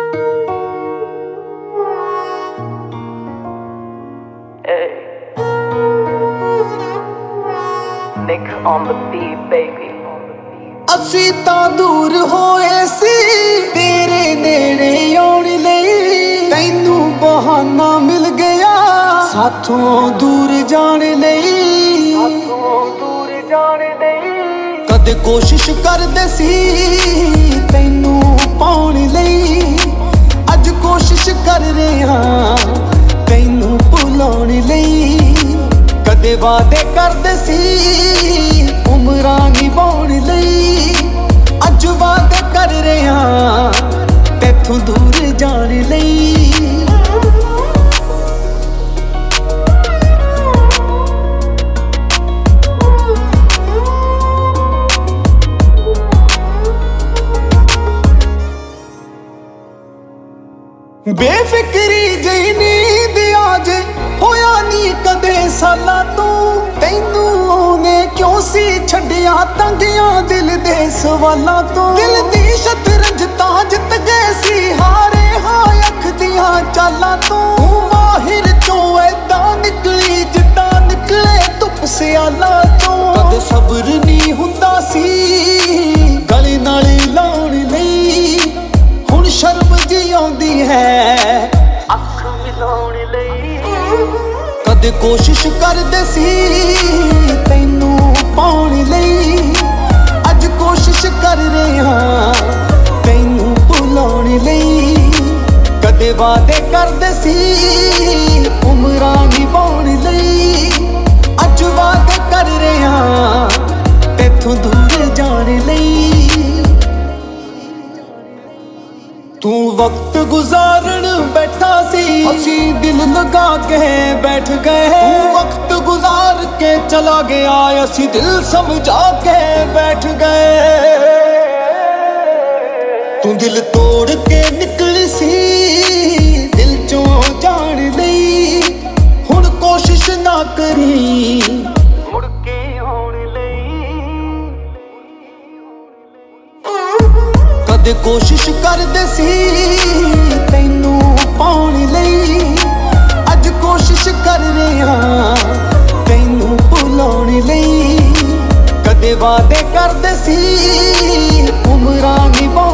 Nick on the beat, baby. ਅਸੀਂ ਤਾਂ ਦੂਰ ਹੋਏ ਸੀ ਤੇਰੇ ਨੇੜੇ ਆਉਣ ਲਈ, ਤੈਨੂੰ ਬਹਾਨਾ ਮਿਲ ਗਿਆ ਸਾਥੋਂ ਦੂਰ ਜਾਣ ਲਈ। ਕਦੇ ਕੋਸ਼ਿਸ਼ ਕਰਦੇ ਸੀ ਤੈਨੂੰ ਪਾਉਣ ਲਈ, ਅੱਜ ਕੋਸ਼ਿਸ਼ ਕਰ ਰਹੇ ਹਾਂ ਤੈਨੂੰ ਭੁਲਾਉਣ ਲਈ। ਕਦੇ ਵਾਅਦੇ ਕਰਦੇ ਸੀ ਉਮਰਾਂ ਨਿਭਾਉਣ ਲਈ, ਅੱਜ ਵਾਅਦੇ ਕਰ ਰਹੇ ਹਾਂ ਤੈਥੋਂ ਦੂਰ ਜਾਣ ਲਈ। ਬੇਫਿਕਰੀ ਜਿਹੀ ਨੀਂਦ ਆਜ ਹੋਇਆ ਨੀ ਕਦੇ ਸਾਲਾਂ ਤੋਂ, ਤੈਨੂੰ ਉਹਨੇ ਕਿਉਂ ਸੀ ਛੱਡਿਆ ਤੰਗਿਆਂ ਦਿਲ ਦੇ ਸਵਾਲਾਂ ਤੋਂ। ਦਿਲ ਦੀ ਸ਼ਤਰੰਜ ਤਾਂ ਜਿੱਤ ਗਏ ਸੀ, ਹਾਰੇ ਹਾਂ ਅੱਖ ਦੀਆਂ ਚਾਲਾਂ ਤੋਂ। ਤੂੰ ਮਾਹਿਰ ਚੋਂ ਏਦਾਂ ਨਿਕਲੀ ਜਿੱਦਾਂ ਨਿਕਲੇ ਧੁੱਪ ਸਿਆਲਾਂ ਤੋਂ। ਕਦੇ ਸਬਰ ਨਹੀਂ ਹੁੰਦਾ ਸੀ ਗਲੇ ਨਾਲ ਲਾਉਣ ਲਈ, ਹੁਣ ਸ਼ਰਮ ਜਿਹੀ ਆਉਂਦੀ ਹੈ ਅੱਖ ਮਿਲਾਉਣ ਲਈ। ਕਦੇ ਕੋਸ਼ਿਸ਼ ਕਰਦੇ ਸੀ ਤੈਨੂੰ ਪਾਉਣ ਲਈ, ਅੱਜ ਕੋਸ਼ਿਸ਼ ਕਰ ਰਹੇ ਹਾਂ ਤੈਨੂੰ ਭੁਲਾਉਣ ਲਈ। ਕਦੇ ਵਾਅਦੇ ਕਰਦੇ ਸੀ ਉਮਰਾਂ ਨਿਭਾਉਣ ਲਈ, ਅੱਜ ਵਾਅਦੇ ਕਰ ਰਹੇ ਹਾਂ ਤੈਥੋਂ ਦੂਰ ਜਾਣ ਲਈ। ਤੂੰ ਵਕਤ ਗੁਜ਼ਾਰਨ ਬੈਠਾ ਸੀ, ਅਸੀਂ ਦਿਲ ਲਗਾ ਕੇ ਬੈਠ ਗਏ। ਤੂੰ ਵਕਤ ਗੁਜ਼ਾਰ ਕੇ ਚਲਾ ਗਿਆ, ਅਸੀਂ ਦਿਲ ਸਮਝਾ ਕੇ ਬੈਠ ਗਏ। ਤੂੰ ਦਿਲ ਤੋੜ ਕੇ ਨਿਕਲੀ ਸੀ ਦਿਲ ਚੋਂ ਜਾਣ ਲਈ, ਹੁਣ ਕੋਸ਼ਿਸ਼ ਨਾ ਕਰੀ ਮੁੜ ਕੇ ਆਉਣ ਲਈ। ਕਦੇ ਕੋਸ਼ਿਸ਼ ਕਰਦੇ ਸੀ ਤੈਨੂੰ ਪਾਉਣ ਲਈ, ਅੱਜ ਕੋਸ਼ਿਸ਼ ਕਰ ਰਹੇ ਹਾਂ ਤੈਨੂੰ ਭੁਲਾਉਣ ਲਈ। ਕਦੇ ਵਾਅਦੇ ਕਰਦੇ ਸੀ ਉਮਰਾਂ ਨਿਭਾਉਣ